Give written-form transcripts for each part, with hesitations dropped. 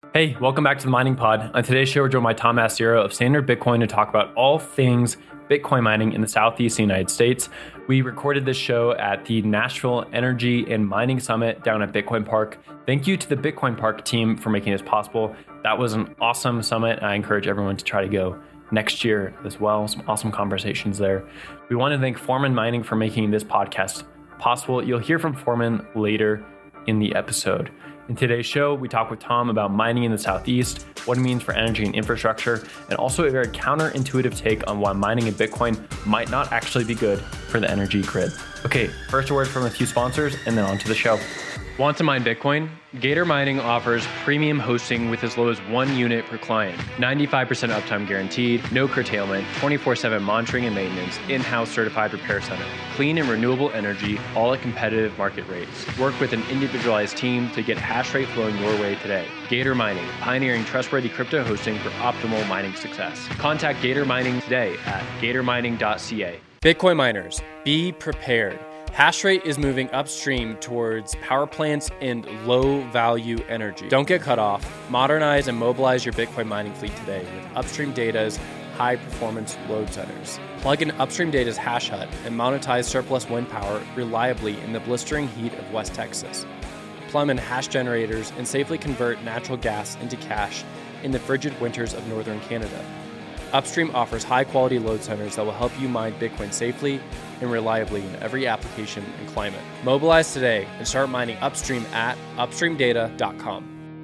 Hey, welcome back to the Mining Pod. On today's show, we're joined by Tom Mastero of Standard Bitcoin to talk about all things Bitcoin mining in the Southeast United States. We recorded this show at the Nashville Energy and Mining Summit down at Bitcoin Park. Thank you to the Bitcoin Park team for making this possible. That was an awesome summit, and I encourage everyone to try to go next year as well. Some awesome conversations there. We want to thank Foreman Mining for making this podcast possible. You'll hear from Foreman later in the episode. In today's show, we talk with Tom about mining in the Southeast, what it means for energy and infrastructure, and also a very counterintuitive take on why mining in Bitcoin might not actually be good for the energy grid. Okay, first a word from a few sponsors, and then on to the show. Want to mine Bitcoin? Gator Mining offers premium hosting with as low as 1 unit per client, 95% uptime guaranteed, no curtailment, 24/7 monitoring and maintenance, in-house certified repair center, clean and renewable energy, all at competitive market rates. Work with an individualized team to get hash rate flowing your way today. Gator Mining, pioneering trustworthy crypto hosting for optimal mining success. Contact Gator Mining today at gatormining.ca. Bitcoin miners, be prepared. Hashrate is moving upstream towards power plants and low-value energy. Don't get cut off. Modernize and mobilize your Bitcoin mining fleet today with Upstream Data's high-performance load centers. Plug in Upstream Data's hash hut and monetize surplus wind power reliably in the blistering heat of West Texas. Plumb in hash generators and safely convert natural gas into cash in the frigid winters of northern Canada. Upstream offers high-quality load centers that will help you mine Bitcoin safely and reliably in every application and climate. Mobilize today and start mining upstream at upstreamdata.com.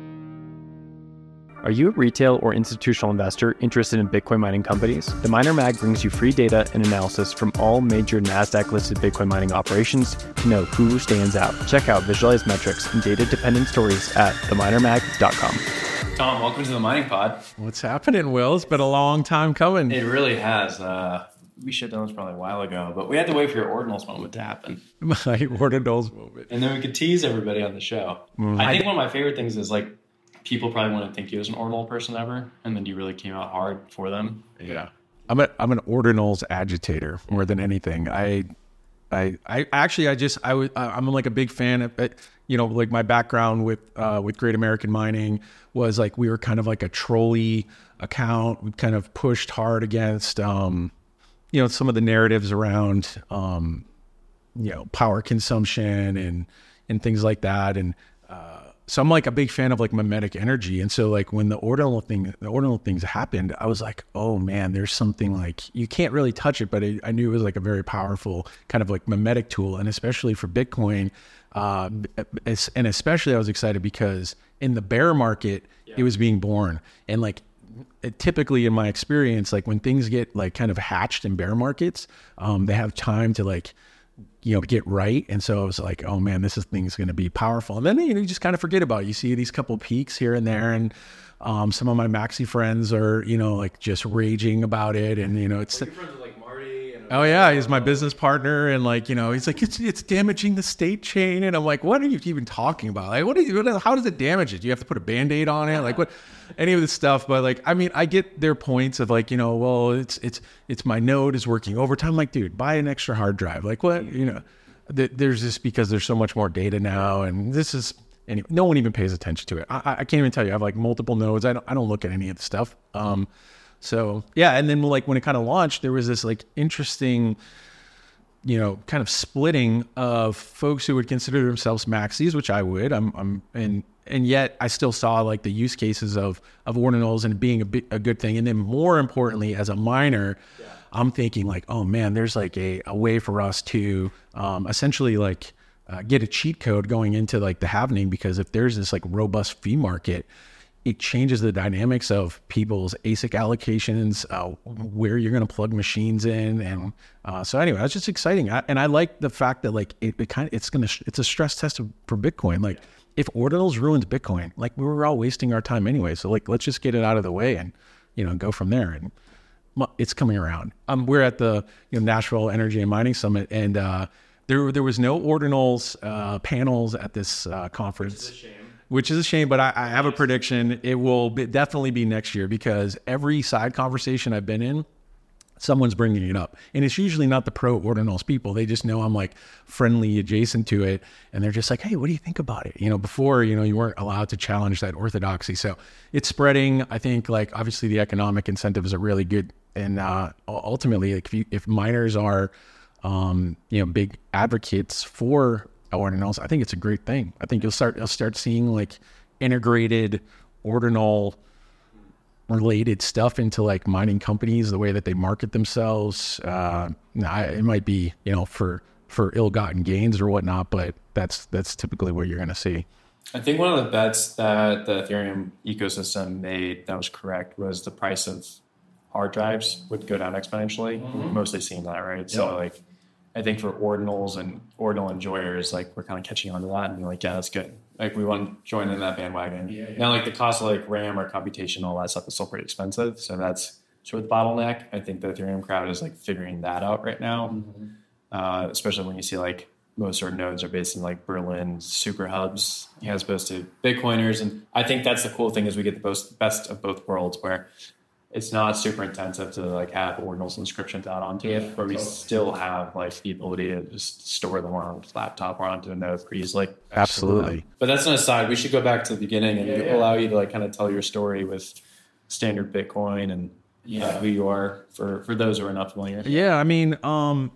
Are you a retail or institutional investor interested in Bitcoin mining companies? The Miner Mag brings you free data and analysis from all major NASDAQ-listed Bitcoin mining operations to know who stands out. Check out visualized metrics and data-dependent stories at theminermag.com. Tom, welcome to the Mining Pod. What's happening, Will? It's been a long time coming. It really has. We should have done this probably a while ago, but we had to wait for your Ordinals moment to happen. My Ordinals moment. And then we could tease everybody on the show. I think one of my favorite things is like people probably want to think you as an Ordinal person ever, and then you really came out hard for them. Yeah. I'm an Ordinals agitator more than anything. I'm like a big fan of, like my background with Great American Mining was like, we were kind of like a trolley account. We kind of pushed hard against, some of the narratives around, power consumption and things like that. And, so I'm like a big fan of like mimetic energy. And so like when the ordinal things happened, I was like, oh man, there's something like, you can't really touch it, but I knew it was like a very powerful kind of like mimetic tool. And especially for Bitcoin, and especially I was excited because in the bear market, it was being born. And like, typically in my experience, like when things get like kind of hatched in bear markets, they have time to like, get right. And so I was like, oh man, this thing's going to be powerful. And then, you just kind of forget about it. You see these couple peaks here and there. And some of my Maxi friends are, like just raging about it. And, it's... Your friends are like Marty. Oh yeah, he's my business partner. And like, he's like, it's damaging the state chain. And I'm like, what are you even talking about? Like, how does it damage it? Do you have to put a Band-Aid on it? Like what, any of this stuff. But like, I mean, I get their points of like, well, it's my node is working overtime. I'm like, dude, buy an extra hard drive. Like what, there's just because there's so much more data now. And this is, anyway, no one even pays attention to it. I can't even tell you. I have like multiple nodes. I don't look at any of the stuff. So yeah. And then like when it kind of launched, there was this like interesting, kind of splitting of folks who would consider themselves maxis, which I would, and yet I still saw like the use cases of ordinals and being a good thing. And then more importantly, as a miner, I'm thinking like, oh man, there's like a way for us to essentially like get a cheat code going into like the halvening, because if there's this like robust fee market, it changes the dynamics of people's ASIC allocations, where you're going to plug machines in. And so anyway, that's just exciting. And I like the fact that like it's a stress test for Bitcoin. Like if ordinals ruins Bitcoin, like we were all wasting our time anyway. So like, let's just get it out of the way and, go from there. And it's coming around. We're at the Nashville Energy and Mining Summit, and there was no ordinals panels at this conference. Which is a shame, but I have a prediction. It will definitely be next year, because every side conversation I've been in, someone's bringing it up. And it's usually not the pro Ordinals people. They just know I'm like friendly adjacent to it. And they're just like, hey, what do you think about it? Before, you weren't allowed to challenge that orthodoxy. So it's spreading. I think like obviously the economic incentives are really good. And ultimately, like if miners are, big advocates for Ordinals, I think it's a great thing. I think you'll start seeing like integrated Ordinal related stuff into like mining companies, the way that they market themselves. It might be, for ill-gotten gains or whatnot, but that's typically what you're going to see. I think one of the bets that the Ethereum ecosystem made that was correct was the price of hard drives would go down exponentially. We've mostly seen that, right? Yep. So like, I think for Ordinals and Ordinal enjoyers, like we're kind of catching on to that and being like, yeah, that's good. Like we want to join in that bandwagon. Yeah. Now, like the cost of like RAM or computation, all that stuff is still pretty expensive. So that's sort of the bottleneck. I think the Ethereum crowd is like figuring that out right now, especially when you see like most of our nodes are based in like Berlin super hubs as opposed to Bitcoiners. And I think that's the cool thing is we get the best of both worlds where it's not super intensive to like have Ordinals inscriptions out onto it, where we still have like the ability to just store them on a laptop or onto a node pretty easily. Absolutely. But that's an aside. We should go back to the beginning and allow you to like kind of tell your story with Standard Bitcoin and who you are for those who are not familiar. Yeah, I mean, Tom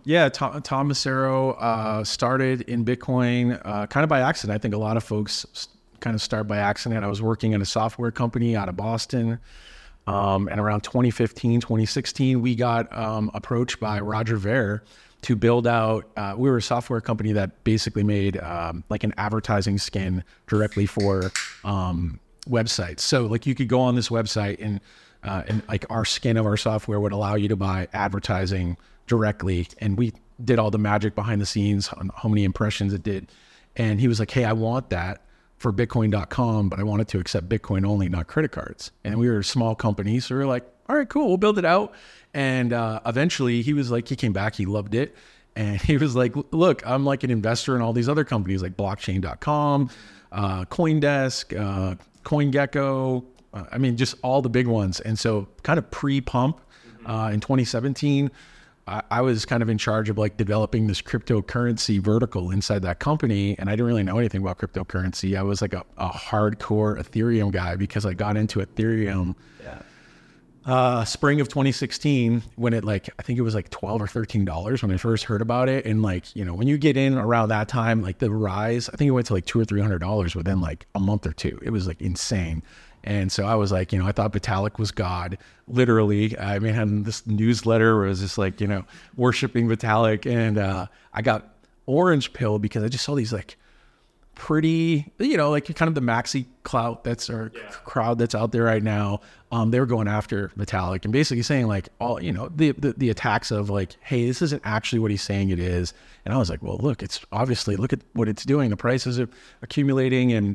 Massaro started in Bitcoin kind of by accident. I think a lot of folks kind of start by accident. I was working in a software company out of Boston. And around 2015, 2016, we got approached by Roger Ver to build out, we were a software company that basically made like an advertising skin directly for websites. So like you could go on this website and like our skin of our software would allow you to buy advertising directly. And we did all the magic behind the scenes on how many impressions it did. And he was like, hey, I want that for Bitcoin.com, but I wanted to accept Bitcoin only, not credit cards. And we were a small company, so we were like, all right, cool, we'll build it out. And eventually he was like, he came back, he loved it. And he was like, look, I'm like an investor in all these other companies like blockchain.com, CoinDesk, CoinGecko, just all the big ones. And so kind of pre-pump in 2017, I was kind of in charge of like developing this cryptocurrency vertical inside that company. And I didn't really know anything about cryptocurrency. I was like a hardcore Ethereum guy because I got into Ethereum spring of 2016 when it like, I think it was like $12 or $13 when I first heard about it. And like, when you get in around that time, like the rise, I think it went to like $200 or $300 within like a month or two. It was like insane. And so I was like, I thought Vitalik was God, literally. I had this newsletter where it was just like, worshiping Vitalik. And I got orange pill because I just saw these like pretty, like kind of the maxi clout crowd that's out there right now. They were going after Vitalik and basically saying like all, the attacks of like, hey, this isn't actually what he's saying it is. And I was like, well, look, it's obviously, look at what it's doing. The prices are accumulating. And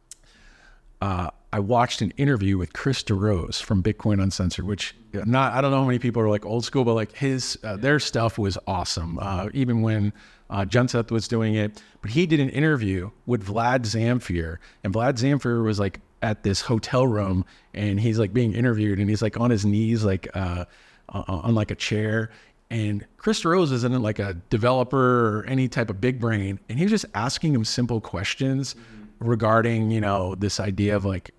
I watched an interview with Chris DeRose from Bitcoin Uncensored, which I don't know how many people are like old school, but like their stuff was awesome. Even when Junseth was doing it, but he did an interview with Vlad Zamfir, and Vlad Zamfir was like at this hotel room and he's like being interviewed and he's like on his knees, like on like a chair. And Chris DeRose isn't like a developer or any type of big brain. And he was just asking him simple questions regarding, this idea of like,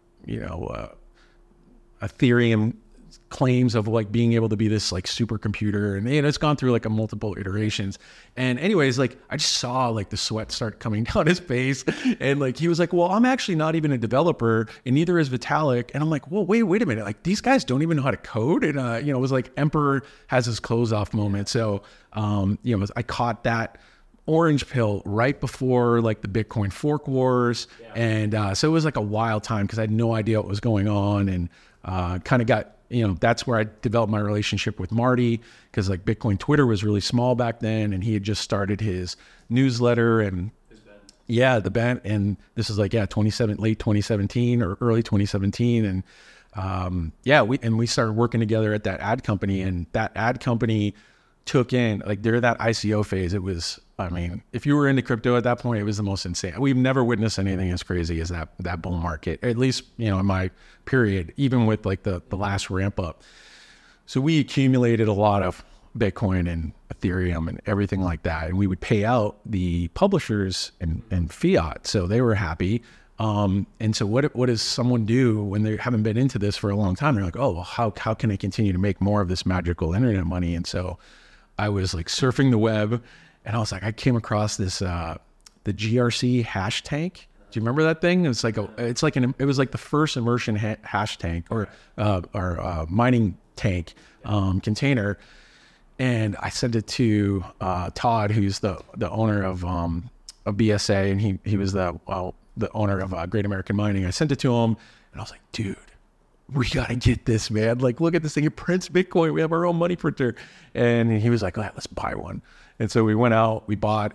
Ethereum claims of like being able to be this like supercomputer, and it's gone through like a multiple iterations. And anyways, like I just saw like the sweat start coming down his face, and like he was like, well, I'm actually not even a developer and neither is Vitalik. And I'm like, well, wait a minute, like these guys don't even know how to code. And it was like Emperor has his clothes off moment. So I caught that orange pill right before like the Bitcoin fork wars. And so it was like a wild time because I had no idea what was going on, and kind of got, that's where I developed my relationship with Marty, because like Bitcoin Twitter was really small back then, and he had just started his newsletter and the band. And this is like, late 2017 or early 2017. And we started working together at that ad company, and that ad company took in, like during that ICO phase, it was, if you were into crypto at that point, it was the most insane. We've never witnessed anything as crazy as that bull market, at least, in my period, even with like the last ramp up. So we accumulated a lot of Bitcoin and Ethereum and everything like that. And we would pay out the publishers and fiat. So they were happy. And so what does someone do when they haven't been into this for a long time? They're like, oh, well, how can I continue to make more of this magical internet money? And so I was like surfing the web, and I was like, I came across this, the GRC hash tank. Do you remember that thing? It was like the first immersion hash tank or mining tank container. And I sent it to Todd, who's the owner of BSA, and he was the owner of Great American Mining. I sent it to him, and I was like, dude, we got to get this, man. Like, look at this thing. It prints Bitcoin. We have our own money printer. And he was like, let's buy one. And so we went out, we bought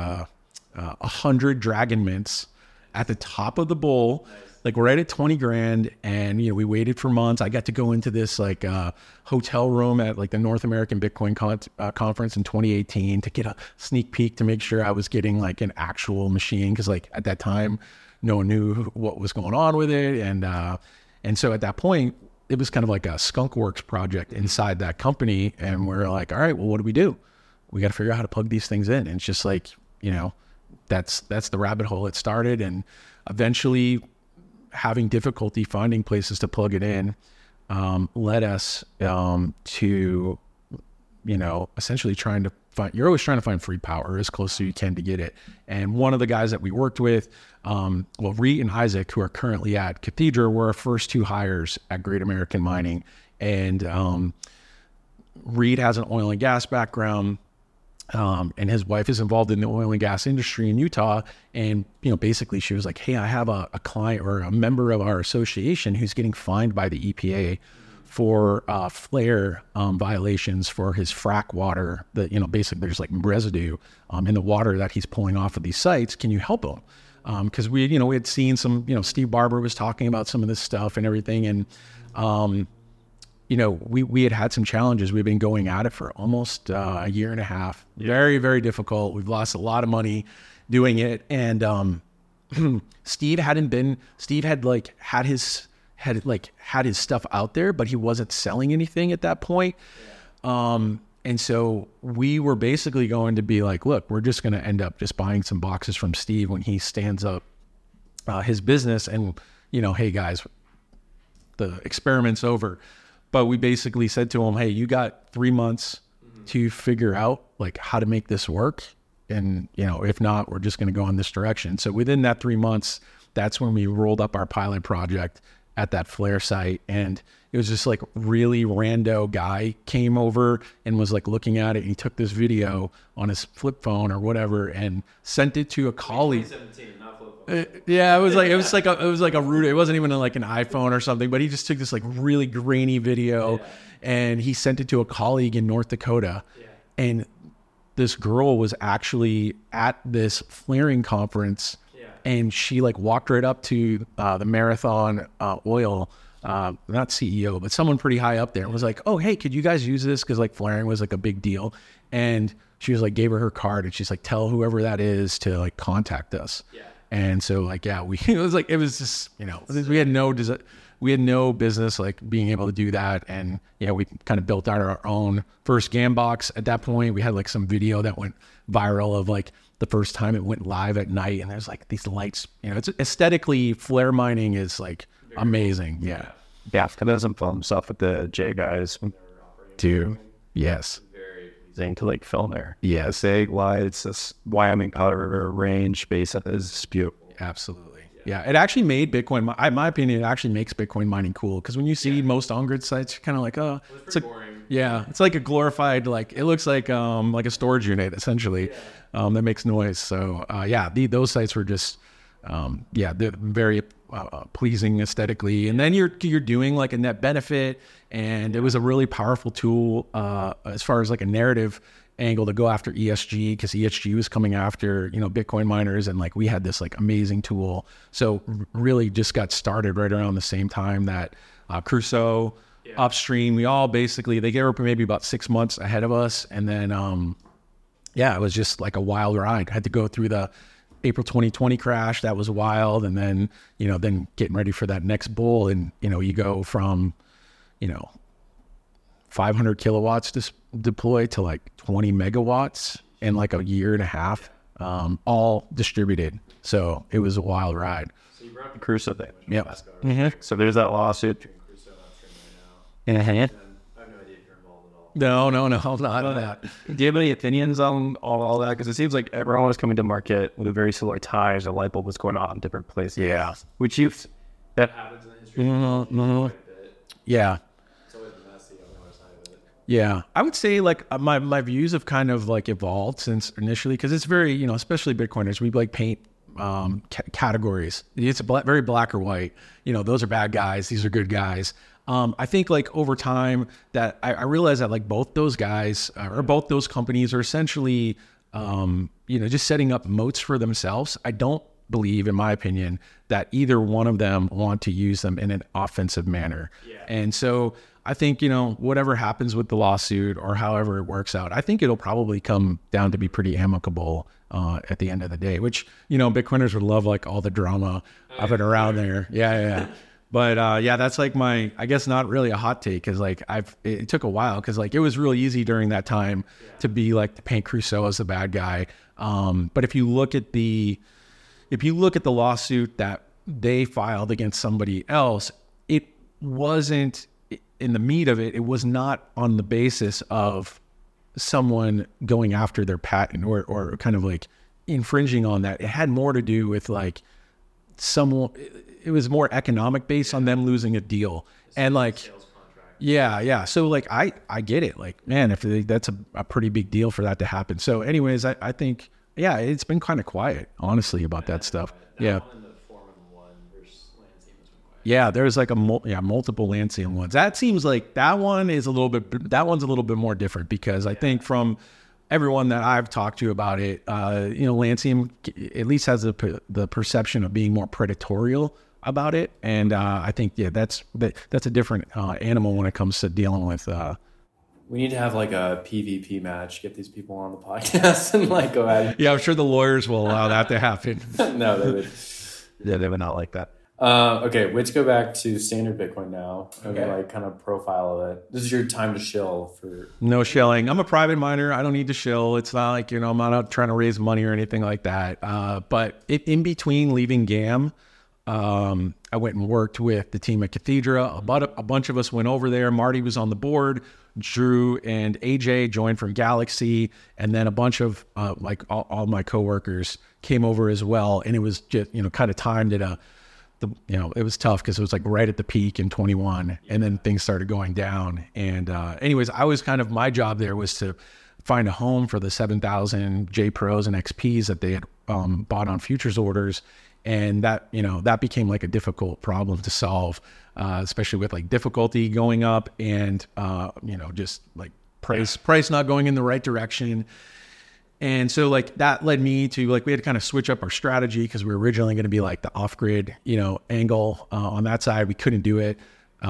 100 Dragon Mints at the top of the bull, like right at 20 grand. And, we waited for months. I got to go into this like hotel room at like the North American Bitcoin conference in 2018 to get a sneak peek to make sure I was getting like an actual machine. Cause like at that time, no one knew what was going on with it. And so at that point, it was kind of like a skunkworks project inside that company. And we're like, all right, well, what do we do? We got to figure out how to plug these things in. And it's just like, that's the rabbit hole it started. And eventually having difficulty finding places to plug it in led us to, essentially trying to find, you're always trying to find free power as close as you can to get it. And one of the guys that we worked with, Reed and Isaac, who are currently at Cathedra, were our first two hires at Great American Mining. And Reed has an oil and gas background. And his wife is involved in the oil and gas industry in Utah. And, basically she was like, hey, I have a client or a member of our association who's getting fined by the EPA for flare violations for his frack water that, basically there's like residue in the water that he's pulling off of these sites. Can you help him? Because we had seen some, Steve Barber was talking about some of this stuff and everything. And, we had some challenges. We've been going at it for almost a year and a half. Yeah. Very, very difficult. We've lost a lot of money doing it. And Steve had his stuff out there, but he wasn't selling anything at that point. Yeah. And so we were basically going to be like, look, we're just going to end up just buying some boxes from Steve when he stands up his business and, hey guys, the experiment's over. But we basically said to him, hey, you got 3 months to figure out like how to make this work. And, if not, we're just going to go in this direction. So within that 3 months, that's when we rolled up our pilot project at that flare site. And it was just like really rando guy came over and was like looking at it. And he took this video on his flip phone or whatever and sent it to a colleague. 2017, not flip phone. Yeah, it was like a rude. It wasn't even like an iPhone or something, but he just took this like really grainy video and he sent it to a colleague in North Dakota. Yeah. And this girl was actually at this flaring conference. And she like walked right up to the Marathon Oil, not CEO, but someone pretty high up there, and was like, "Oh, hey, could you guys use this?" Because like flaring was like a big deal. And she was like, gave her card, and she's like, "Tell whoever that is to like contact us." Yeah. And so like, yeah, it was just we had no business like being able to do that. And we kind of built out our own first GAN box. At that point, we had like some video that went viral of like the first time it went live at night, and there's like these lights, it's aesthetically, flare mining is like amazing. Yeah. Yeah. And there's some fun stuff with the J guys when they were operating. Too. Yes. Very pleasing to like film there. Yes. Say why it's this Wyoming Powder River range basin is beautiful. Absolutely. Yeah. It actually made Bitcoin, in my opinion, it actually makes Bitcoin mining cool. Because when you see most on-grid sites, you're kind of like, oh, it's like boring. Yeah, it's like a glorified, like it looks like a storage unit essentially, that makes noise. So those sites were just they're very pleasing aesthetically. And then you're doing like a net benefit, and it was a really powerful tool as far as like a narrative angle to go after ESG, because ESG was coming after Bitcoin miners, and like we had this like amazing tool. So really just got started right around the same time that Crusoe. Upstream, we all basically, they were maybe about 6 months ahead of us. And then, it was just like a wild ride. I had to go through the April 2020 crash. That was wild. And then, then getting ready for that next bull. And, you go from, 500 kilowatts to deploy to like 20 megawatts in like a year and a half, all distributed. So it was a wild ride. So you brought up the Crusoe thing. Yep. Mm-hmm. So there's that lawsuit. Uh-huh. I have no idea if you're involved at all. No, not on that. Do you have any opinions on all that? Because it seems like everyone was coming to market with a very similar ties. A light bulb was going on in different places. Yeah. Which that happens in the history. Mm-hmm. Yeah. It's always messy on the other side of it. Yeah, I would say like my views have kind of like evolved since initially, because it's very, you know, especially Bitcoiners, we like paint categories. It's very black or white. You know, those are bad guys, these are good guys. I think like over time that I realized that like both those guys or both those companies are essentially, you know, just setting up moats for themselves. I don't believe, in my opinion, that either one of them want to use them in an offensive manner. Yeah. And so I think, you know, whatever happens with the lawsuit or however it works out, I think it'll probably come down to be pretty amicable at the end of the day, which, you know, Bitcoiners would love like all the drama of it around there. Yeah. But yeah, that's like my, I guess not really a hot take, because like it took a while, because like it was really easy during that time to be like to paint Crusoe as the bad guy. But if you look at the lawsuit that they filed against somebody else, it wasn't, in the meat of it, it was not on the basis of someone going after their patent or kind of like infringing on that. It had more to do with like someone, it was more economic based on them losing a deal. And like, yeah. So like, I get it. Like, man, if that's a pretty big deal for that to happen. So anyways, I think, yeah, it's been kind of quiet, honestly, about that stuff. Yeah. Yeah, there's like multiple Lancium ones. That seems like that one's a little bit more different, because I think from everyone that I've talked to about it, you know, Lancium at least has the perception of being more predatorial about it. And I think, yeah, that's a different animal when it comes to dealing with. We need to have like a PvP match, get these people on the podcast and like go at it. Yeah, I'm sure the lawyers will allow that to happen. No, they would. Yeah, they would not like that. Okay, let's go back to standard Bitcoin now. Okay. Like kind of profile of it. This is your time to shill for. No shilling. I'm a private miner. I don't need to shill. It's not like, you know, I'm not out trying to raise money or anything like that. But in between leaving GAM, I went and worked with the team at Cathedra. A bunch of us went over there. Marty was on the board. Drew and AJ joined from Galaxy, and then a bunch of like all my coworkers came over as well. And it was just, you know, kind of timed at it was tough because it was like right at the peak in 21, and then things started going down. And anyways, my job there was to find a home for the 7,000 J Pros and XPs that they had bought on futures orders. And that became like a difficult problem to solve, especially with like difficulty going up and, just like price not going in the right direction. And so like that led me to like, we had to kind of switch up our strategy, because we were originally going to be like the off grid, angle on that side. We couldn't do it.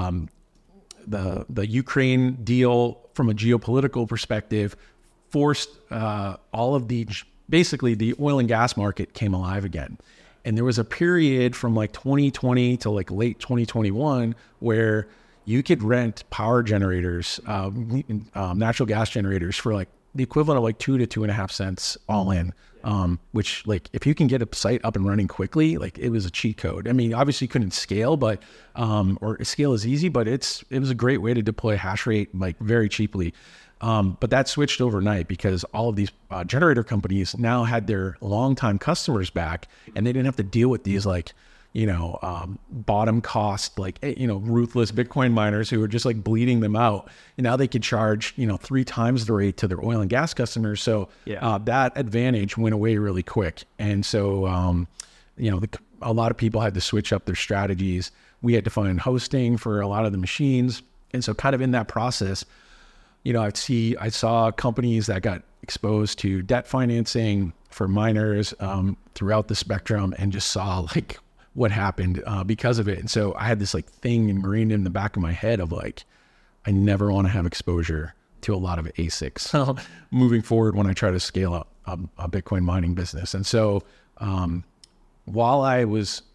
The Ukraine deal from a geopolitical perspective forced all of basically the oil and gas market came alive again. And there was a period from like 2020 to like late 2021 where you could rent power generators, natural gas generators, for like the equivalent of like 2 to 2.5 cents all in, which like if you can get a site up and running quickly, like it was a cheat code. I mean, obviously you couldn't scale, but or scale is easy, but it was a great way to deploy hash rate like very cheaply. But that switched overnight because all of these generator companies now had their longtime customers back, and they didn't have to deal with these like, bottom cost, like, ruthless Bitcoin miners who were just like bleeding them out. And now they could charge, 3 times the rate to their oil and gas customers. So that advantage went away really quick. And so, a lot of people had to switch up their strategies. We had to find hosting for a lot of the machines. And so kind of in that process, I saw companies that got exposed to debt financing for miners throughout the spectrum, and just saw like what happened because of it. And so I had this like thing ingrained in the back of my head of like, I never want to have exposure to a lot of ASICs moving forward when I try to scale up a Bitcoin mining business. And so while I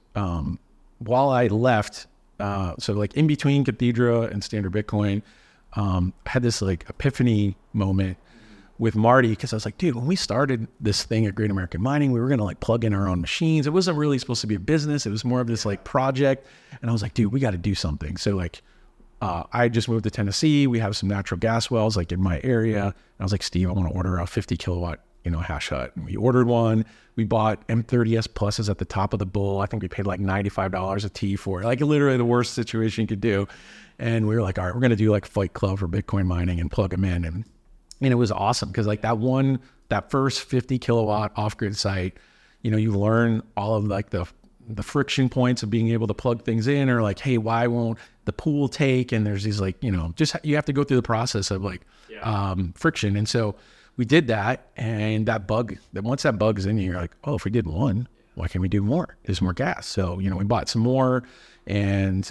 left, so like in between Cathedra and Standard Bitcoin, I had this like epiphany moment with Marty, because I was like, dude, when we started this thing at Great American Mining, we were going to like plug in our own machines. It wasn't really supposed to be a business. It was more of this like project. And I was like, dude, we got to do something. So like, I just moved to Tennessee. We have some natural gas wells like in my area. And I was like, Steve, I want to order a 50 kilowatt, hash hut. And we ordered one. We bought M30S pluses at the top of the bull. I think we paid like $95 a T for it. Like literally the worst situation you could do. And we were like, all right, we're going to do like Fight Club for Bitcoin mining and plug them in. And it was awesome because like that first 50 kilowatt off-grid site, you learn all of like the friction points of being able to plug things in, or like, hey, why won't the pool take? And there's these like, just you have to go through the process of like friction. And so we did that, and once that bug is in you, you're like, oh, if we did one, why can't we do more? There's more gas. So, we bought some more, and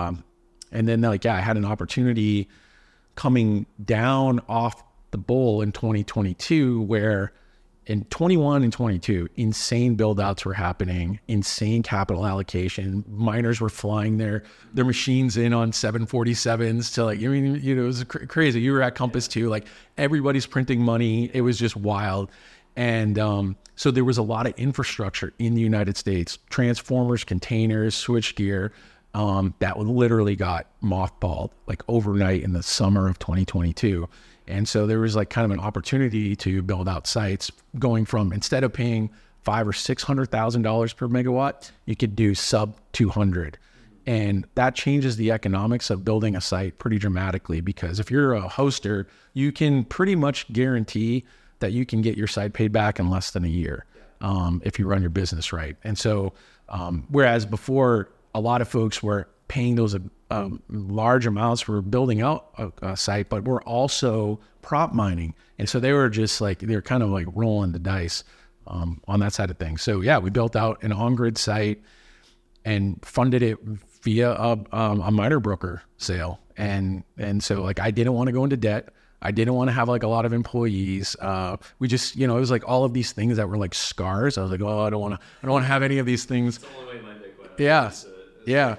then like, I had an opportunity coming down off the bull in 2022, where in 21 and 22, insane build outs were happening, insane capital allocation. Miners were flying their machines in on 747s to like, it was crazy. You were at Compass too, like everybody's printing money. It was just wild. And so there was a lot of infrastructure in the United States, transformers, containers, switchgear, that literally got mothballed like overnight in the summer of 2022. And so there was like kind of an opportunity to build out sites going from, instead of paying $500,000 or $600,000 per megawatt, you could do sub 200. And that changes the economics of building a site pretty dramatically, because if you're a hoster, you can pretty much guarantee that you can get your site paid back in less than a year, if you run your business right. And so, whereas before a lot of folks were paying those large amounts for building out a site, but we're also prop mining. And so they were just like, they're kind of like rolling the dice on that side of things. So yeah, we built out an on-grid site and funded it via a miner broker sale. And so like, I didn't want to go into debt. I didn't want to have like a lot of employees. We just, it was like all of these things that were like scars. I was like, oh, I don't want to have any of these things. Yeah. Yeah.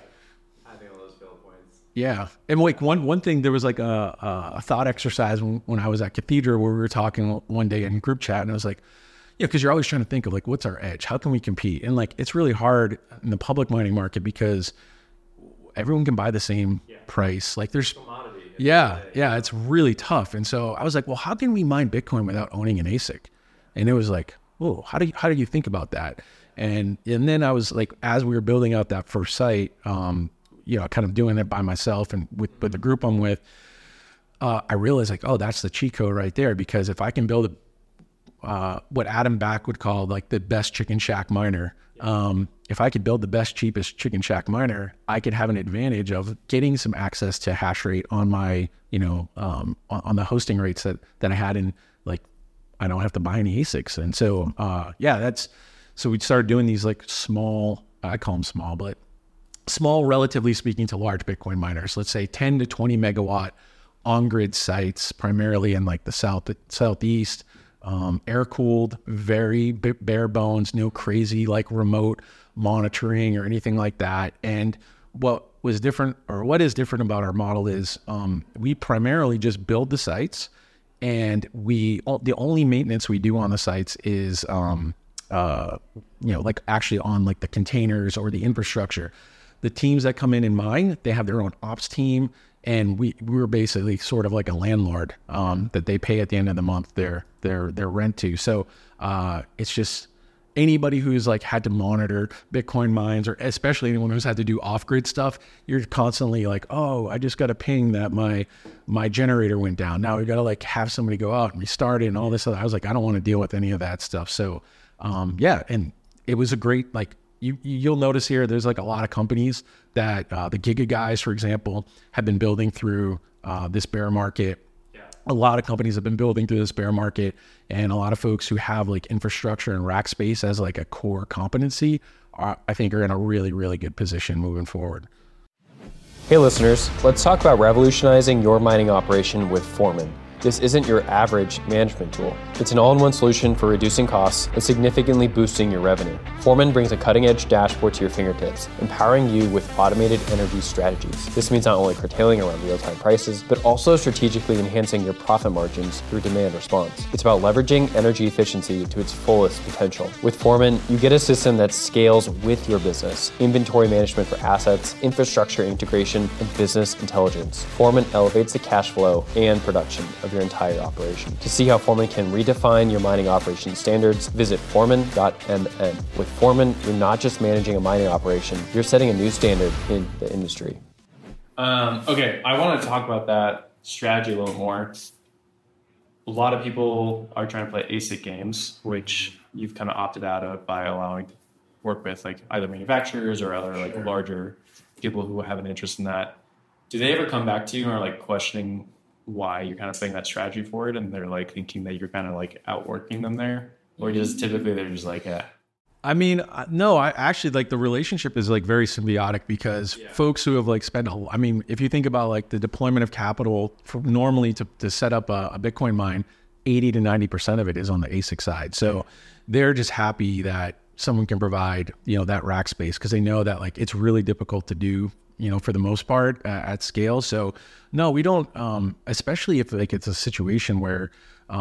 Yeah. And like one thing, there was like a thought exercise when I was at Cathedral, where we were talking one day in group chat, and I was like, because you're always trying to think of like, what's our edge? How can we compete? And like, it's really hard in the public mining market because everyone can buy the same price. Like there's, it's really tough. And so I was like, well, how can we mine Bitcoin without owning an ASIC? And it was like, whoa, how do you think about that? And then I was like, as we were building out that first site, kind of doing it by myself and with the group I'm with, I realized like, oh, that's the cheat code right there. Because if I can build what Adam Back would call like the best chicken shack miner, if I could build the best, cheapest chicken shack miner, I could have an advantage of getting some access to hash rate on my, on the hosting rates that I had, in like, I don't have to buy any ASICs. And so, so we started doing these like small, I call them small, but small, relatively speaking, to large Bitcoin miners, let's say 10 to 20 megawatt on-grid sites, primarily in like the southeast, air-cooled, very bare bones, no crazy like remote monitoring or anything like that. And what is different about our model is we primarily just build the sites, and the only maintenance we do on the sites is like actually on like the containers or the infrastructure. The teams that come in and mine, they have their own ops team, and we were basically sort of like a landlord that they pay at the end of the month their rent to. So it's just anybody who's like had to monitor Bitcoin mines, or especially anyone who's had to do off-grid stuff, you're constantly like, oh, I just got a ping that my generator went down. Now we got to like have somebody go out and restart it and all this other. I was like, I don't want to deal with any of that stuff. So and it was a great, like, you'll notice here, there's like a lot of companies that the Giga guys, for example, have been building through this bear market. A lot of companies have been building through this bear market, and a lot of folks who have like infrastructure and rack space as like a core competency, I think are in a really, really good position moving forward. Hey listeners, let's talk about revolutionizing your mining operation with Foreman. This isn't your average management tool. It's an all-in-one solution for reducing costs and significantly boosting your revenue. Foreman brings a cutting-edge dashboard to your fingertips, empowering you with automated energy strategies. This means not only curtailing around real-time prices, but also strategically enhancing your profit margins through demand response. It's about leveraging energy efficiency to its fullest potential. With Foreman, you get a system that scales with your business. Inventory management for assets, infrastructure integration, and business intelligence. Foreman elevates the cash flow and production of your entire operation. To see how Foreman can redefine your mining operations standards, visit foreman.mn. With Foreman, you're not just managing a mining operation, you're setting a new standard in the industry. Okay, I want to talk about that strategy a little more. A lot of people are trying to play ASIC games, which you've kind of opted out of by allowing to work with like either manufacturers or other like larger people who have an interest in that. Do they ever come back to you and are like questioning why you're kind of playing that strategy forward, and they're like thinking that you're kind of like outworking them there, or just typically they're just like, I mean, no, I actually like the relationship is like very symbiotic because folks who have like spent, I mean, if you think about like the deployment of capital for normally to set up a Bitcoin mine, 80 to 90% of it is on the ASIC side. So they're just happy that someone can provide, that rack space because they know that like it's really difficult to do, for the most part at scale. So no, we don't, especially if like it's a situation where,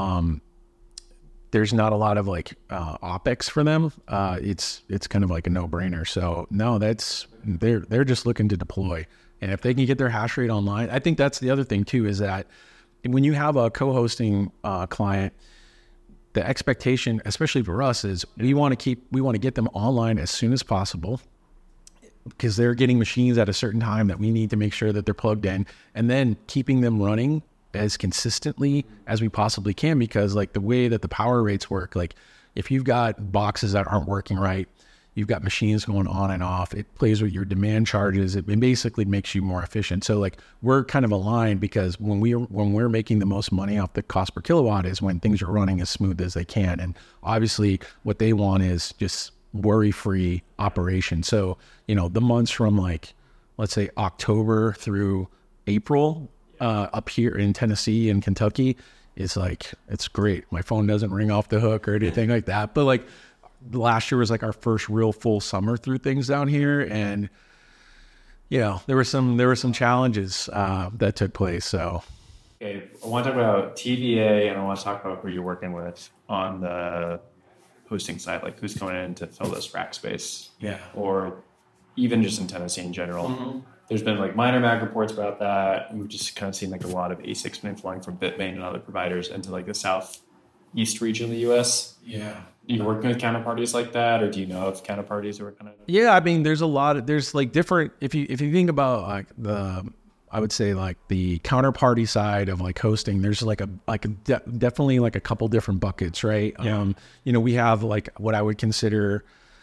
there's not a lot of like OpEx for them. It's kind of like a no-brainer. So no, they're just looking to deploy. And if they can get their hash rate online, I think that's the other thing too, is that when you have a co-hosting client, the expectation, especially for us, is we want to get them online as soon as possible because they're getting machines at a certain time that we need to make sure that they're plugged in, and then keeping them running as consistently as we possibly can, because like the way that the power rates work, like if you've got boxes that aren't working right, you've got machines going on and off, it plays with your demand charges. It basically makes you more efficient. So like we're kind of aligned because when we're making the most money off the cost per kilowatt is when things are running as smooth as they can. And obviously what they want is just worry-free operation. So, the months from like, let's say October through April, up here in Tennessee and Kentucky is like, it's great. My phone doesn't ring off the hook or anything like that. But like last year was like our first real full summer through things down here. And, there were some challenges, that took place. So. okay, I want to talk about TVA and I want to talk about who you're working with on the hosting side, like who's going in to fill this rack space. Yeah. Or even just in Tennessee in general. Mm-hmm. There's been like minor mag reports about that. We've just kind of seen like a lot of ASICs been flowing from Bitmain and other providers into like the southeast region of the US. Yeah. Are you working with counterparties like that, or do you know of counterparties who are kind of? Yeah, I mean, there's like different. If you think about like I would say like the counterparty side of like hosting, there's definitely like a couple different buckets, right? Yeah. We have like what I would consider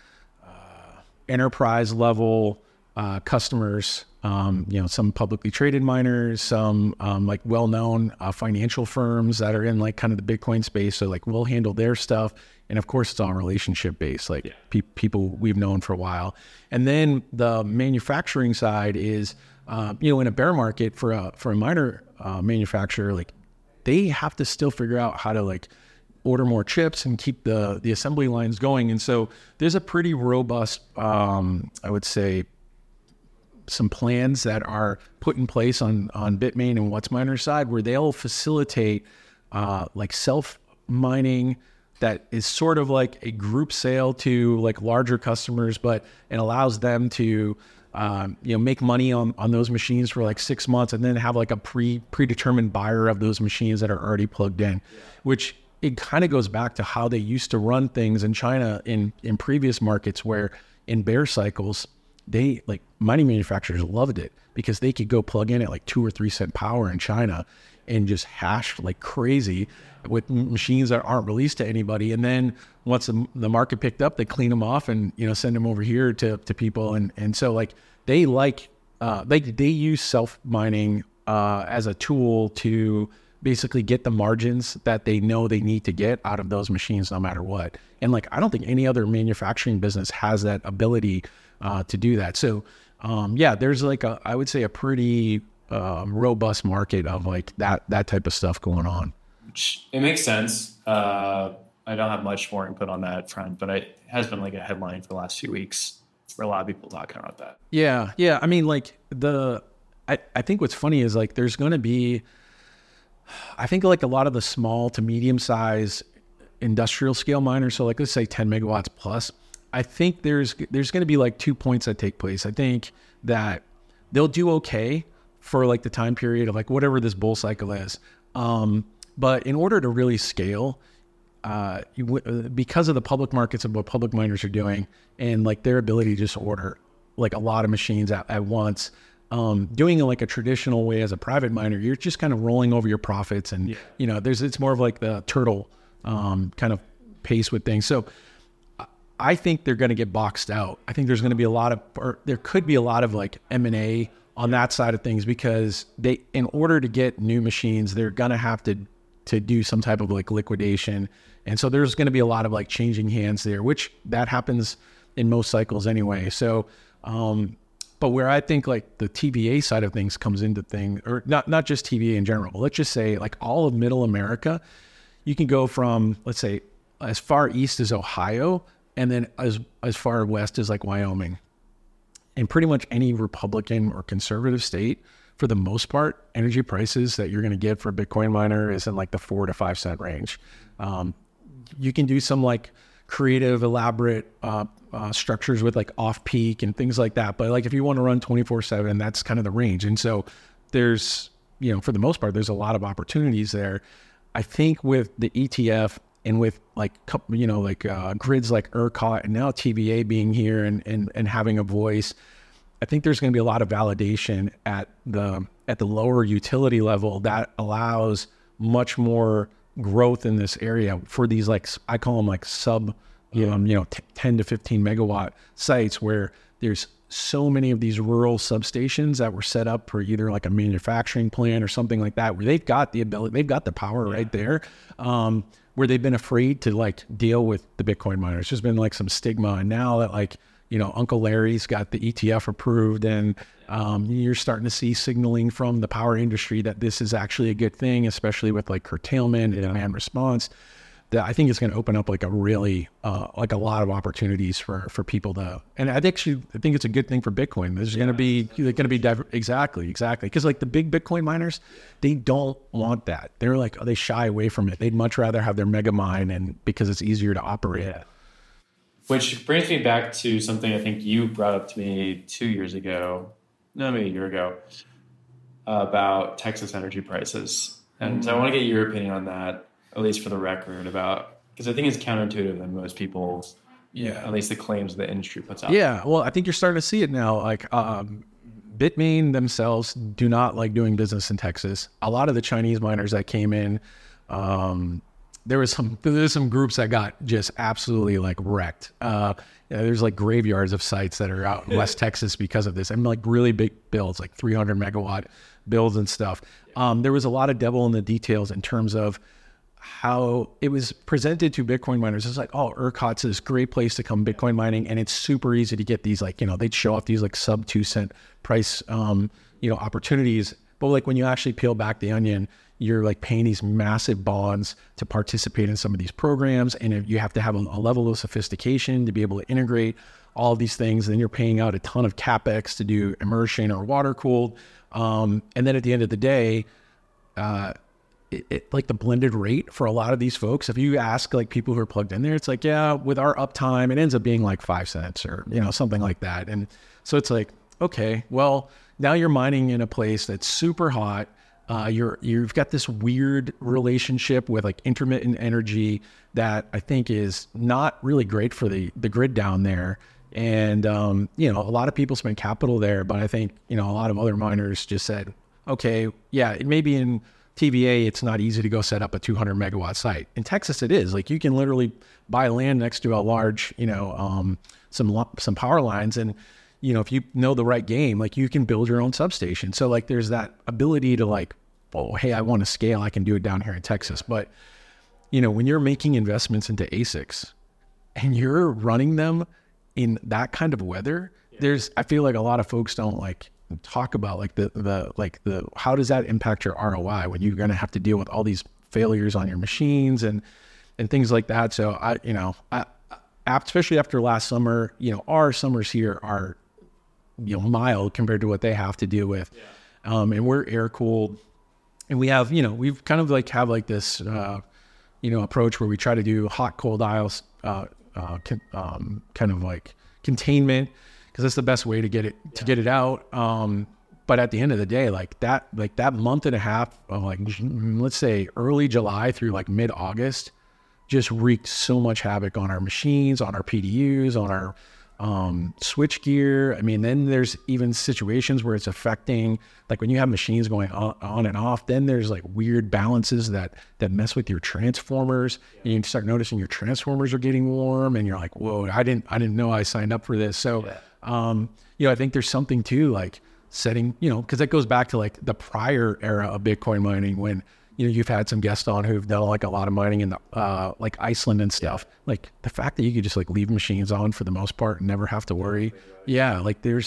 enterprise level customers. Some publicly traded miners, some like well-known financial firms that are in like kind of the Bitcoin space. So like we'll handle their stuff. And of course it's all relationship based, like people we've known for a while. And then the manufacturing side is, in a bear market for a miner manufacturer, like they have to still figure out how to like order more chips and keep the assembly lines going. And so there's a pretty robust, I would say, some plans that are put in place on Bitmain and WhatsMiner side where they'll facilitate like self mining that is sort of like a group sale to like larger customers, but it allows them to make money on those machines for like 6 months and then have like a predetermined buyer of those machines that are already plugged in, which it kind of goes back to how they used to run things in China in previous markets, where in bear cycles, they like mining manufacturers loved it because they could go plug in at like 2 or 3 cent power in China and just hash like crazy with machines that aren't released to anybody. And then once the market picked up, they clean them off and, send them over here to people. And so like they use self-mining as a tool to basically get the margins that they know they need to get out of those machines no matter what. And like, I don't think any other manufacturing business has that ability to do that. So there's like I would say a pretty robust market of like that type of stuff going on. It makes sense. I don't have much more input on that front, but it has been like a headline for the last few weeks for a lot of people talking about that. Yeah. I mean, like I think what's funny is like there's going to be, I think like a lot of the small to medium size industrial scale miners, so like let's say 10 megawatts plus, I think there's going to be like 2 points that take place. I think that they'll do okay for like the time period of like whatever this bull cycle is. But in order to really scale, because of the public markets and what public miners are doing and like their ability to just order like a lot of machines at once, doing it like a traditional way as a private miner, you're just kind of rolling over your profits and, you know, it's more of like the turtle kind of pace with things. So I think they're going to get boxed out. I think there's going to be there could be a lot of like M&A on that side of things because in order to get new machines, they're going to have to do some type of like liquidation. And so there's going to be a lot of like changing hands there, which that happens in most cycles anyway. So, but where I think like the TVA side of things comes into thing, or not just TVA in general, but let's just say like all of middle America, you can go from, let's say, as far east as Ohio, and then as far west as like Wyoming. And pretty much any Republican or conservative state, for the most part, energy prices that you're going to get for a Bitcoin miner is in like the 4 to 5 cent range. You can do some like creative, elaborate structures with like off peak and things like that. But like if you want to run 24/7, that's kind of the range. And so there's, you know, for the most part, there's a lot of opportunities there. I think with the ETF and with like, you know, like grids like ERCOT and now TVA being here and having a voice, I think there's going to be a lot of validation at the lower utility level that allows much more growth in this area for these, like, I call them like sub, 10 to 15 megawatt sites where there's so many of these rural substations that were set up for either like a manufacturing plant or something like that, where they've got the ability, they've got the power right there, where they've been afraid to like deal with the Bitcoin miners. There's been like some stigma. And now that like, you know, Uncle Larry's got the ETF approved and you're starting to see signaling from the power industry that this is actually a good thing, especially with like curtailment and demand response, that I think it's going to open up like a really, like a lot of opportunities for people to, and I think it's a good thing for Bitcoin. There's going to be, exactly. Cause like the big Bitcoin miners, they don't want that. They're like, they shy away from it. They'd much rather have their mega mine and because it's easier to operate. Yeah. Which brings me back to something I think you brought up to me 2 years ago, no, maybe a year ago, about Texas energy prices. And so I want to get your opinion on that, at least for the record, because I think it's counterintuitive than most people, at least the claims the industry puts out. Yeah, well, I think you're starting to see it now. Like Bitmain themselves do not like doing business in Texas. A lot of the Chinese miners that came in, there's some groups that got just absolutely like wrecked. There's like graveyards of sites that are out in West Texas because of this. I mean, like really big builds, like 300 megawatt builds and stuff. There was a lot of devil in the details in terms of how it was presented to Bitcoin miners. It's like, oh, ERCOT's this great place to come Bitcoin mining, and it's super easy to get these, like, you know, they'd show off these like sub 2 cent price, opportunities. But like when you actually peel back the onion, you're like paying these massive bonds to participate in some of these programs. And you have to have a level of sophistication to be able to integrate all of these things. And then you're paying out a ton of CapEx to do immersion or water cooled. And then at the end of the day, like the blended rate for a lot of these folks, if you ask like people who are plugged in there, it's like, yeah, with our uptime, it ends up being like 5 cents or, something like that. And so it's like, okay, well, now you're mining in a place that's super hot. You've got this weird relationship with like intermittent energy that I think is not really great for the grid down there. And, a lot of people spend capital there, but I think, a lot of other miners just said, okay, yeah, maybe in TVA, it's not easy to go set up a 200 megawatt site. In Texas, it is. Like you can literally buy land next to a large, some power lines. And, if you know the right game, like you can build your own substation. So like there's that ability to like, oh, hey, I want to scale. I can do it down here in Texas. But, when you're making investments into ASICs and you're running them in that kind of weather, I feel like a lot of folks don't like talk about like the how does that impact your ROI when you're going to have to deal with all these failures on your machines and things like that. So especially after last summer, our summers here are, mild compared to what they have to deal with. And we're air cooled, and we have, we've kind of like have like this, approach where we try to do hot, cold aisles, kind of like containment, because that's the best way to get it out. But at the end of the day, like that month and a half of like, let's say early July through like mid-August just wreaked so much havoc on our machines, on our PDUs, on our switch gear. I mean, then there's even situations where it's affecting, like when you have machines going on and off, then there's like weird balances that mess with your transformers, and you start noticing your transformers are getting warm, and you're like, whoa, I didn't know I signed up for this. So, I think there's something to like setting, because that goes back to like the prior era of Bitcoin mining when, you've had some guests on who've done like a lot of mining in the, like Iceland and stuff. Like the fact that you could just like leave machines on for the most part and never have to worry. Yeah. Like there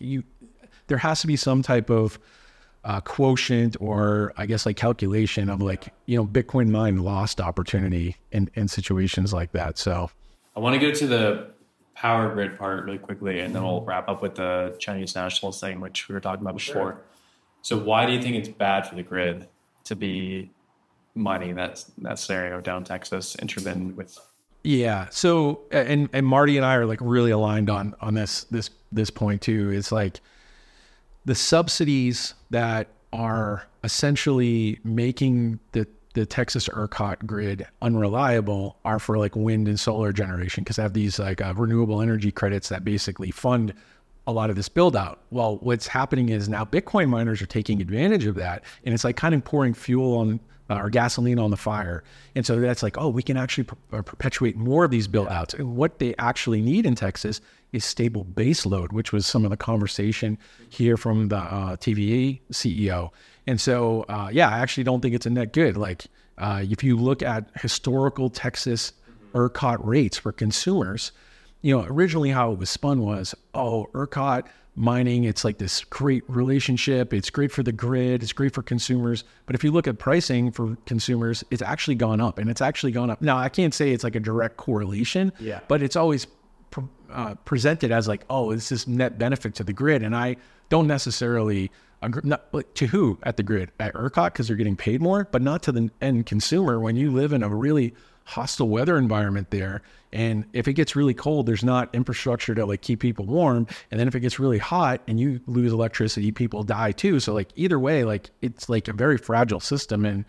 has to be some type of quotient, or I guess like calculation of like, Bitcoin mine lost opportunity in situations like that. So I want to go to the power grid part really quickly, and then we'll wrap up with the Chinese nationals thing, which we were talking about before. Sure. So why do you think it's bad for the grid to be mining that scenario down Texas, intermittent with? Yeah. So, and Marty and I are like really aligned on this point too. It's like the subsidies that are essentially making the Texas ERCOT grid unreliable are for like wind and solar generation, because they have these like renewable energy credits that basically fund a lot of this build out. Well, what's happening is now Bitcoin miners are taking advantage of that, and it's like kind of pouring fuel on or gasoline on the fire. And so that's like, oh, we can actually perpetuate more of these build outs. And what they actually need in Texas is stable base load, which was some of the conversation here from the TVA CEO. And so, I actually don't think it's a net good. Like if you look at historical Texas ERCOT rates for consumers, originally how it was spun was, ERCOT mining, it's like this great relationship. It's great for the grid. It's great for consumers. But if you look at pricing for consumers, it's actually gone up, and it's actually gone up. Now, I can't say it's like a direct correlation, but it's always presented as like, it's this net benefit to the grid. And I don't necessarily agree, to who at the grid? At ERCOT, because they're getting paid more, but not to the end consumer when you live in a really hostile weather environment there. And if it gets really cold, there's not infrastructure to like keep people warm. And then if it gets really hot and you lose electricity, people die too. So like either way, like it's like a very fragile system. And,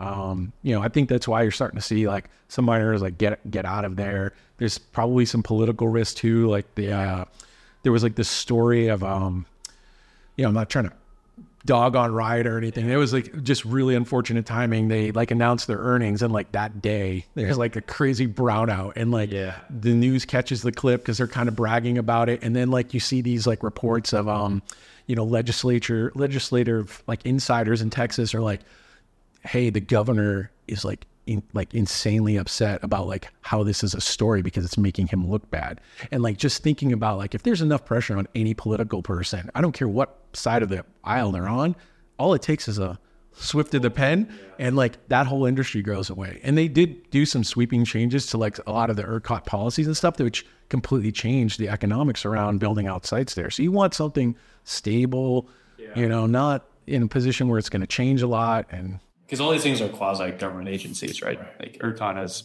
I think that's why you're starting to see like some miners like get out of there. There's probably some political risk too. Like there was like this story of, I'm not trying to dog on Riot or anything. It was like just really unfortunate timing. They like announced their earnings, and like that day there's like a crazy brownout, and like the news catches the clip because they're kind of bragging about it. And then like you see these like reports of legislative like insiders in Texas are like, hey, the governor is like insanely upset about like how this is a story because it's making him look bad. And like just thinking about like if there's enough pressure on any political person, I don't care what side of the aisle they're on, all it takes is a swift of the pen, and like that whole industry goes away. And they did do some sweeping changes to like a lot of the ERCOT policies and stuff, which completely changed the economics around building out sites there. So you want something stable, not in a position where it's going to change a lot. And because all these things are quasi-government agencies, right? Like ERCOT has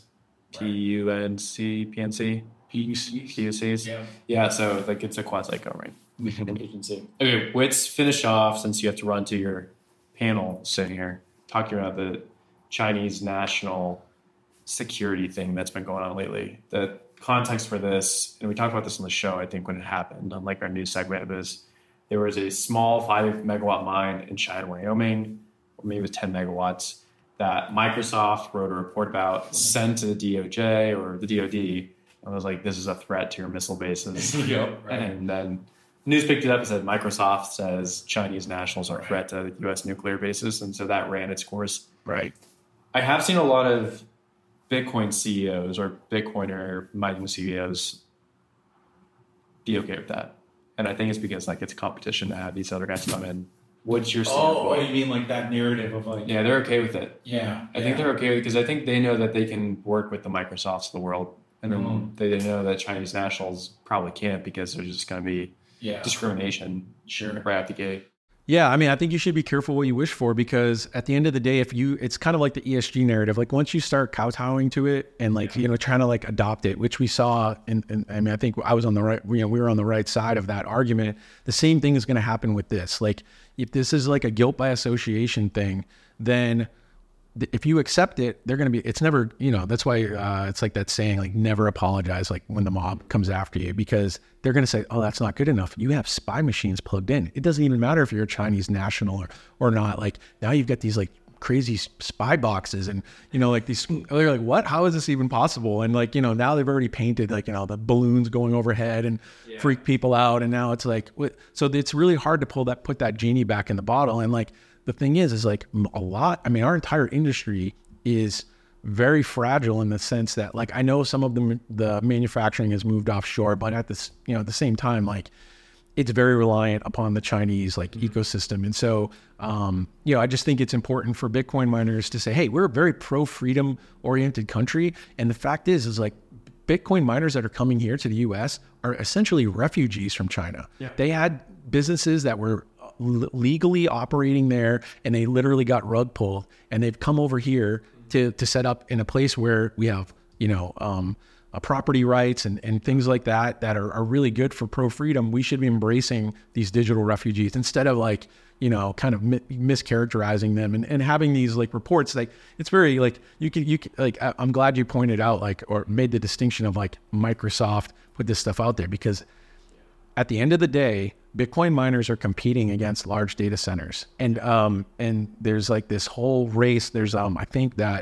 PUCs. Yeah, so like it's a quasi-government agency. Okay, let's finish off, since you have to run to your panel sitting here, talking about the Chinese national security thing that's been going on lately. The context for this, and we talked about this on the show, I think, when it happened on like our news segment, is there was a small 5 megawatt mine in Cheyenne, Wyoming, or maybe it was 10 megawatts, that Microsoft wrote a report about, sent to the DOJ or the DOD, and was like, this is a threat to your missile bases. And then news picked it up and said, Microsoft says Chinese nationals are a threat to U.S. nuclear bases. And so that ran its course. Right. I have seen a lot of Bitcoin CEOs or Bitcoiner mining CEOs be okay with that. And I think it's because like it's a competition to have these other guys come in. What's your you mean like that narrative of like? Yeah, they're okay with it. Yeah. I think they're okay because I think they know that they can work with the Microsofts of the world. And then they know that Chinese nationals probably can't because there's just going to be discrimination right out the gate. Yeah, I mean, I think you should be careful what you wish for, because at the end of the day, it's kind of like the ESG narrative. Like once you start kowtowing to it and like, trying to like adopt it, which we saw, and I mean, I think I was on the right, we were on the right side of that argument. The same thing is going to happen with this. Like if this is like a guilt by association thing, then if you accept it, they're going to be, it's never, that's why it's like that saying, like never apologize, like when the mob comes after you, because they're going to say, oh, that's not good enough. You have spy machines plugged in. It doesn't even matter if you're a Chinese national or not. Like now you've got these like crazy spy boxes and, like these, they're like, what, how is this even possible? And like, now they've already painted like, the balloons going overhead and freak people out. And now it's like, so it's really hard to put that genie back in the bottle. And like, the thing is like our entire industry is very fragile in the sense that like, I know some of the manufacturing has moved offshore, but at this, at the same time, like it's very reliant upon the Chinese like ecosystem. And so, I just think it's important for Bitcoin miners to say, hey, we're a very pro-freedom oriented country. And the fact is like Bitcoin miners that are coming here to the US are essentially refugees from China. Yeah. They had businesses that were legally operating there and they literally got rug pulled, and they've come over here to set up in a place where we have, property rights and things like that are really good for pro-freedom. We should be embracing these digital refugees instead of like, kind of mischaracterizing them and having these like reports. Like it's very like, you can like, I'm glad you pointed out like, or made the distinction of like Microsoft put this stuff out there, because at the end of the day, Bitcoin miners are competing against large data centers. And there's like this whole race. There's, I think that,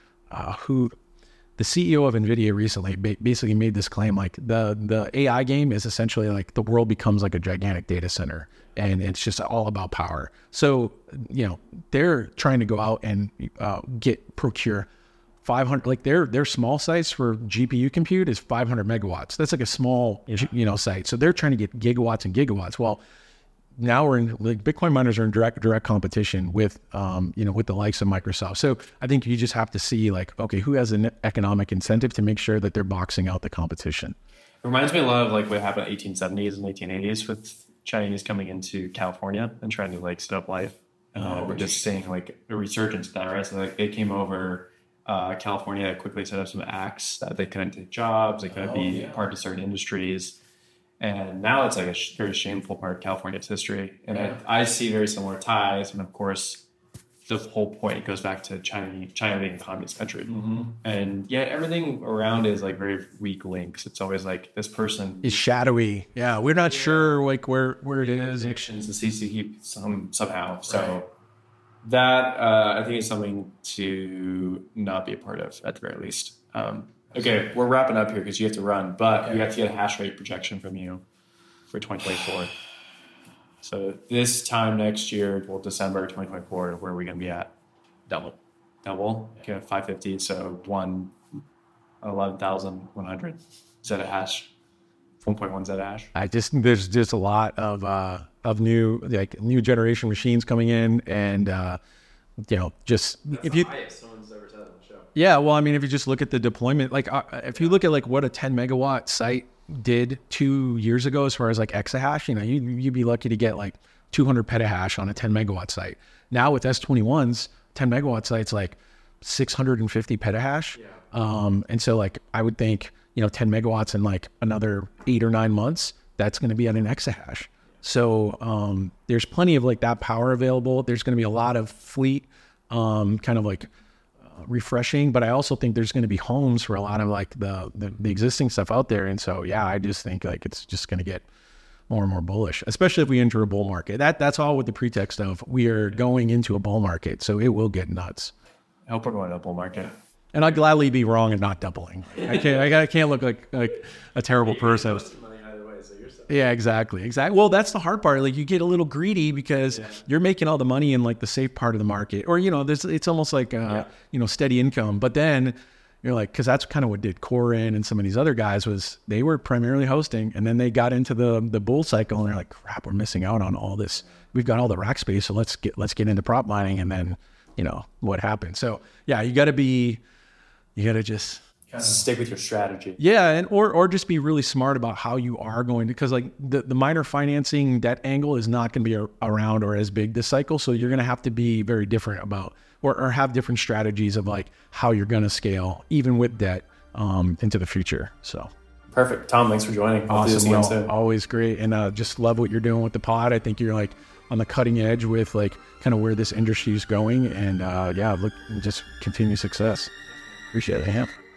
the CEO of NVIDIA recently basically made this claim, like the AI game is essentially like the world becomes like a gigantic data center and it's just all about power. So, they're trying to go out and procure 500, like their small sites for GPU compute is 500 megawatts. That's like a small, site. So they're trying to get gigawatts and gigawatts. Well, now we're in like Bitcoin miners are in direct competition with, with the likes of Microsoft. So I think you just have to see like, okay, who has an economic incentive to make sure that they're boxing out the competition. It reminds me a lot of like what happened in the 1870s and 1880s with Chinese coming into California and trying to like set up life. We're just seeing like a resurgence of that, right? So like they came over, California quickly set up some acts that they couldn't take jobs, they couldn't be part of certain industries. And now it's like a very shameful part of California's history. And I see very similar ties. And of course, the whole point goes back to China being a communist country. Mm-hmm. And yet everything around is like very weak links. It's always like this person is shadowy. Yeah, we're not sure like where it is. Addictions, the CCP somehow. So that I think is something to not be a part of at the very least. Okay, we're wrapping up here because you have to run, but we have to get a hash rate projection from you for 2024. So this time next year, well, December 2024, where are we going to be at? Double. Okay, 550. So 11,100 zettahash. 1.1 zettahash. I just there's just a lot of new generation machines coming in, and just that's if the you. Highest someone's ever said on the show. Yeah, well, I mean, if you just look at the deployment, like if you look at like what a 10 megawatt site did 2 years ago, as far as like exahash, you'd be lucky to get like 200 petahash on a 10 megawatt site. Now with S21's 10 megawatt sites, like 650 petahash. Yeah. And so like, I would think, 10 megawatts in like another 8 or 9 months, that's going to be at an exahash. So there's plenty of like that power available. There's going to be a lot of fleet kind of like refreshing, but I also think there's going to be homes for a lot of like the existing stuff out there. And so, yeah, I just think like it's just going to get more and more bullish, especially if we enter a bull market. That's all with the pretext of we are going into a bull market. So it will get nuts. I hope we're going to a bull market. And I'd gladly be wrong and not doubling. I can't look like a terrible person. Yeah, exactly. Well, that's the hard part. Like you get a little greedy because you're making all the money in like the safe part of the market, or it's almost like steady income. But then, You're like, because that's kind of what did Corin and some of these other guys was they were primarily hosting, and then they got into the bull cycle, and they're like, crap, we're missing out on all this. We've got all the rack space, so let's get into prop mining, and then what happened. So yeah, you got to just kind of stick with your strategy. Yeah, and or just be really smart about how you are going to, because like the miner financing debt angle is not going to be around or as big this cycle, so you're going to have to be very different about or have different strategies of like how you're going to scale even with debt into the future. So perfect. Tom, thanks for joining. Awesome. Always great. And just love what you're doing with the pod. I think you're like on the cutting edge with like kind of where this industry is going, and look, just continue success. Appreciate it. Yeah.